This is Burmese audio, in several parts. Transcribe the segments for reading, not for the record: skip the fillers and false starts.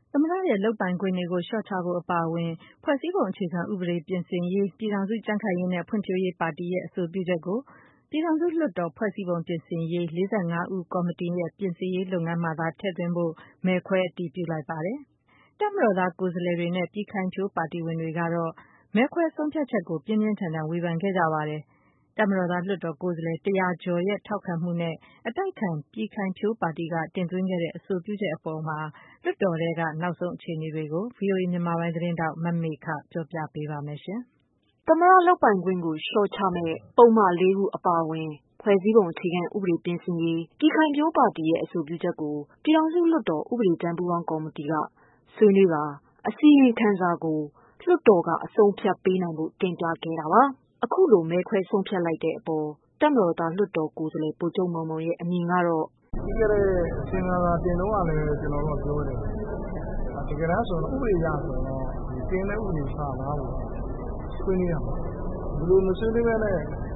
သမ္မတရဲ့လုပ်ပိုင်ခွင့်တွေကိုလျှော့ချဖို့အပါအဝင် ဖွဲ့စည်းပုံအခြေခံဥပဒေပြင်ဆင်ရေး ပြည်ထောင်စုကြံ့ခိုင်ရေးနဲ့ဖွံ့ဖြိုးရေးပါတီရဲ့အဆိုပြုချက်ကို ပြည်ထောင်စုလွှတ်တော်ဖွဲ့စည်းပုံပြင်ဆင်ရေး 45 ဦးကော်မတီရဲ့ပြင်ဆင်ရေးလုပ်ငန်းမှာသာထည့်သွင်းဖို့ မဲခွဲအတည်ပြုလိုက်ပါတယ်။ တပ်မတော်သားကိုယ်စားလှယ်တွေနဲ့ပြည်ခိုင်ဖြိုးပါတီဝင်တွေကတော့ မဲခွဲဆုံးဖြတ်ချက်ကိုပြင်းပြင်းထန်ထန်ဝေဖန်ခဲ့ကြပါတယ်။ တပ်မတော်သားလွှတ်တော်ကိုယ်စားလှယ် 100 ကျော်ရဲ့ထောက်ခံမှုနဲ့ အတိုက်အခံပြည်ခိုင်ဖြိုးပါတီကတင်သွင်းခဲ့တဲ့အဆိုပြုချက်အပေါ်မှာ လွှတ်တော်ထဲကနောက်ဆုံးအခြေအနေတွေကို ဗွီအိုအေမြန်မာပိုင်းသတင်းထောက်မမေခပြောပြပေးပါမယ်။သမ္မတလုပ်ပိုင်ခွင့်ကိုလျှော့ချမယ့်ပုဒ်မ ၄ ခုအပါအဝင် ဖွဲ့စည်းပုံအခြေခံဥပဒေပြင်ဆင်ရေး ပြည်ခိုင်ဖြိုးပါတီရဲ့အဆိုပြုချက်ကို ပြည်ထောင်စုလွှတ်တော်ဥပဒေကြမ်းပူးပေါင်းကော်မတီကဆွေးနွေးကာ အစီရင်ခံစာကိုလွှတ်တော်ကအဆုံးအဖြတ်ပေးနိုင်ဖို့တင်ပြခဲ့တာပါ။ အခုလိုမဲခွဲဆုံးဖြတ်လိုက်တဲ့အပေါ် တပ်မတော်သားလွှတ်တော်ကိုယ်စားလှယ်ဗိုလ်ချုပ်မောင်မောင်ရဲ့အမြင်ကတော့ပြီးခဲ့တဲ့အစီရင်ခံစာတင်တုန်းကလည်းကျွန်တော်တို့ပြောတယ်။ တကယ်တမ်းဆိုရင်ဥပဒေအရဆိုရင်ဒီတင်တဲ့ဥပဒေစာသားကိုဆွေးနွေးရမှာ။ဒီလိုမဆွေးနွေးဘဲနဲ့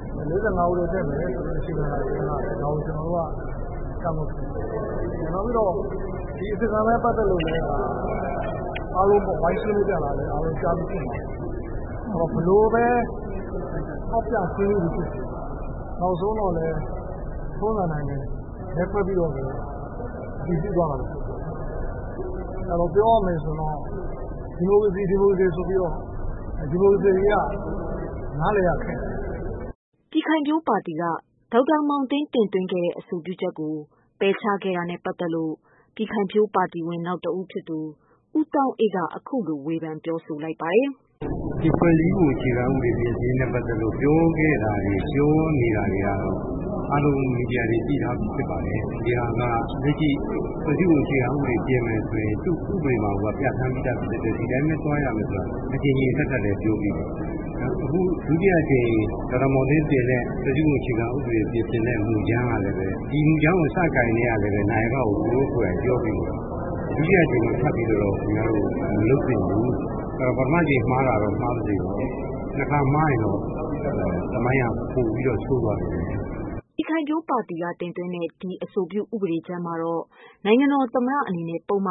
45ဦးတည်းတက်မယ်ဆိုတဲ့အစီရင်ခံစာတင်တာဒါကိုကျွန်တော်တို့ကကန့်ကွက်တယ်။နောက်ပြီးတော့ဒီအစီရင်ခံစာပတ်သက်လို့လည်းအားလုံးပေါ့ဝိုင်းဆွေးနွေးကြတာလည်းအားလုံးကြားပြီးဖြစ်မှာ။ဘလို့ပဲထောက်ပြဆွေးနွေးပြီးဖြစ်တယ်။နောက်ဆုံးတော့လည်းထုံးစံနိုင်တယ်လက်ဖွဲ့ပြီးတော့လည်းဒီပြုသွားတာပဲ။အဲ့တော့ပြောရမယ်ဆိုတော့ဒီမိုကရေစီဆိုပြီးတော့ဒီမိုကရေစီကနားလည်ရခက်တယ်။ပြည်ခိုင်ဖြိုးပါတီကဒေါက်တာမောင်သင်းတင်သွင်းခဲ့တဲ့အဆိုပြုချက်ကိုပယ်ချခဲ့တာနဲ့ပတ်သက်လို့ပြည်ခိုင်ဖြိုးပါတီဝင်နောက်တဦးဖြစ်သူဦးတောင်းအေးကအခုလိုဝေဖန်ပြောဆိုလိုက်ပါတယ်။ဒီဖွဲ့စည်းပုံအခြေခံဥပဒေပြင်ဆင်ရေးနဲ့ပတ်သက်လို့ပြောခဲ့တာတွေပြောနေတာတွေကတော့အားလုံးမီဒီယာတွေသိထားပြီးဖြစ်ပါတယ်။ဒီဟာကလက်ရှိဖွဲ့စည်းပုံအခြေခံဥပဒေပြင်မယ်ဆိုရင်သူ့ဥပဒေမှာကပြဋ္ဌာန်းပြီးသားဖြစ်တဲ့ဒီတိုင်းပဲသွားရမယ်ဆိုတာအချိန်ကြီးတက်လည်းပြောပြီးတယ်။အခုဒုတိယအချိန်ဒေါက်တာမောင်သင်းတင်တဲ့ဖွဲ့စည်းပုံအခြေခံဥပဒေပြင်ဆင်တဲ့မူကြမ်းကလည်းပဲဒီမူကြမ်းကိုစတင်နေရတယ်ပဲနိုင်ကောကိုကိုယ်ကိုယ်ပြောပြီးတယ်။ဒုတိယအချိန်ကိုထပ်ပြီးတော့ကျွန်တော်တို့မလုပ်သင့်ဘူး။ပထမအချိန်မှားတာတော့မှားပါစေတော့နှစ်ခါမှားရင်တော့သမိုင်းကပို့ပြီးတော့ဆိုးသွားတယ်။ပြည်ခိုင်ဖြိုးပါတီကတင်သွင်းတဲ့ဒီအဆိုပြုဥပဒေကြမ်းမှာတော့နိုင်ငံတော်သမ္မတအနေနဲ့ပုဒ်မ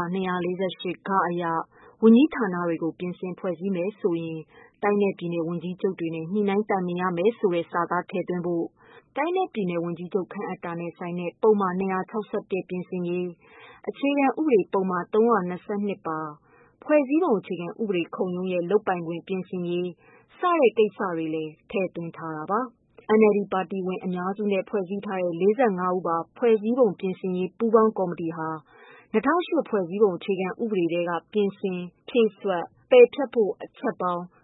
248 အရဝန်ကြီးဌာနတွေကိုပြင်ဆင်ဖွဲ့စည်းမယ်ဆိုရင်တိုင်းနဲ့ပြည်နယ်ဝန်ကြီးချုပ်တွေနဲ့ညှိနှိုင်းတိုင်ပင်ရမယ်ဆိုတဲ့စာသားထည့်သွင်းဖို့တိုင်းနဲ့ပြည်နယ်ဝန်ကြီးချုပ်ခန့်အပ်တာနဲ့ဆိုင်တဲ့ပုဒ်မ261ပြင်ဆင်ရေးအခြေခံဥပဒေပုဒ်မ322ပါဖွဲ့စည်းပုံအခြေခံဥပဒေခုံရုံးရဲ့လုပ်ပိုင်ခွင့်ပြင်ဆင်ရေးစတဲ့ကိစ္စတွေလည်းထည့်သွင်းထားတာပါ။ NLD ပါတီဝင်အများစုနဲ့ဖွဲ့စည်းထားတဲ့45ဦးပါဖွဲ့စည်းပုံပြင်ဆင်ရေးပူးပေါင်းကော်မတီဟာ2008ဖွဲ့စည်းပုံအခြေခံဥပဒေထဲကပြင်ဆင်ဖြည့်စွက်ပယ်ဖျက်ဖို့အချက်ပေါင်း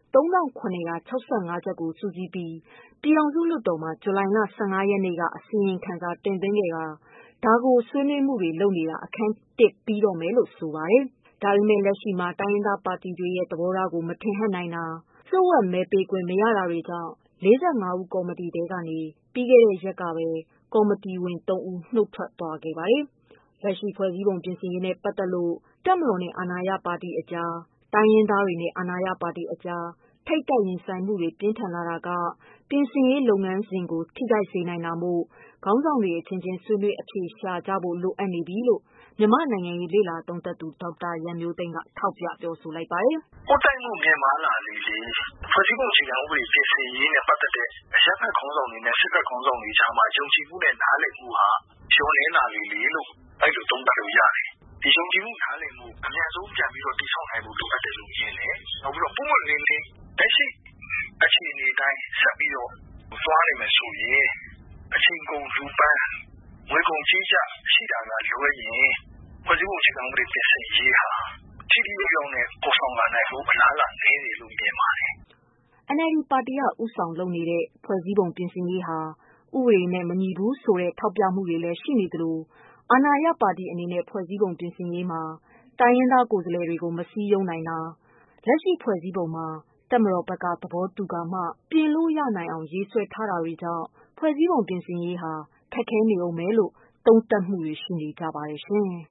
3765ချက်ကိုစုစည်းပြီးပြည်ထောင်စုလွှတ်တော်မှာဇူလိုင်လ15ရက်နေ့ကအစီရင်ခံစာတင်သွင်းခဲ့တာဒါကိုဆွေးနွေးမှုတွေလုပ်နေတာအခန်း1ပြီးတော့မယ်လို့ဆိုပါတယ်။ဒါပေမဲ့လက်ရှိမှာတိုင်းရင်းသားပါတီတွေရဲ့သဘောထားကိုမထင်ဟပ်နိုင်တာလျှို့ဝှက်မဲပေးခွင့်မရတာတွေကြောင့်45ဦးကော်မတီထဲကနေပြီးခဲ့တဲ့ရက်ကပဲကော်မတီဝင်3ဦးနှုတ်ထွက်သွားခဲ့ပါတယ်။လက်ရှိဖွဲ့စည်းပုံပြင်ဆင်ရေးနဲ့ပတ်သက်လို့တပ်မတော်နဲ့အာဏာရပါတီအကြားတိုင်းရင်းသားတွေနဲ့အာဏာရပါတီအကြားထိပ်တိုက်ရင်ဆိုင်မှုတွေပြင်းထန်လာတာကပြင်ဆင်ရေးလုပ်ငန်းစဉ်ကိုထိခိုက်စေနိုင်တာမို့ခေါင်းဆောင်တွေအချင်းချင်းဆွေးနွေးအဖြေရှာကြဖို့လိုအပ်နေပြီလို့မြန်မာနိုင်ငံရေးလေ့လာသုံးသပ်သူဒေါက်တာရန်မျိုးသိမ်းကထောက်ပြပြောဆိုလိုက်ပါတယ်။ပို့တိုက်မှုမြင်မာလာလေလေဖွဲ့စည်းပုံအခြေခံဥပဒေပြင်ဆင်ရေးနဲ့ပတ်သက်တဲ့အရပ်ဘက်ခေါင်းဆောင်တွေနဲ့စစ်ဘက်ခေါင်းဆောင်တွေကြားမှာယုံကြည်မှုနဲ့နားလည်မှုဟာလျော့နည်းလာလေလေလို့အဲ့လိုသုံးသပ်လို့ရတယ်။ဒီယုံကြည်မှုနားလည်မှုအများဆုံးပြန်ပြီးတော့တည်ဆောက်နိုင်ဖို့လိုအပ်တယ်လို့မြင်တယ်။နောက်ပြီးတော့ပုံမှန်လေးလေးလက်ရှိအခြေအနေတိုင်းဆက်ပြီးတော့သွားနိုင်မယ်ဆိုရင်အချိန်ကုန်လူပန်းငွေကုန်ကြေးကျရှိတာကလွယ်ရင်ဖွဲ့စည်းပုံအခြေခံဥပဒေပြင်ဆင်ရေးဟာထိထိရောက်ရောက်နဲ့ပေါ်ဆောင်လာနိုင်ဖို့အလားအလာနည်းတယ်လို့မြင်ပါတယ်။ NLD ပါတီကဦးဆောင်လုပ်နေတဲ့ဖွဲ့စည်းပုံပြင်ဆင်ရေးဟာဥပဒေနဲ့မညီဘူးဆိုတဲ့ထောက်ပြမှုတွေလည်းရှိနေသလိုအာဏာရပါတီအနေနဲ့ဖွဲ့စည်းပုံပြင်ဆင်ရေးမှာတိုင်းရင်းသားကိုယ်စားလှယ်တွေကိုမစည်းရုံးနိုင်တာလက်ရှိဖွဲ့စည်းပုံမှာတပ်မတော်ဘက်ကသဘောတူကာမှပြင်လို့ရနိုင်အောင်ရေးဆွဲထားတာတွေကြောင့်ဖွဲ့စည်းပုံပြင်ဆင်ရေးဟာခက်ခဲနေဦးမယ်လို့သုံးသပ်မှုတွေရှိနေကြပါတယ်ရှင်။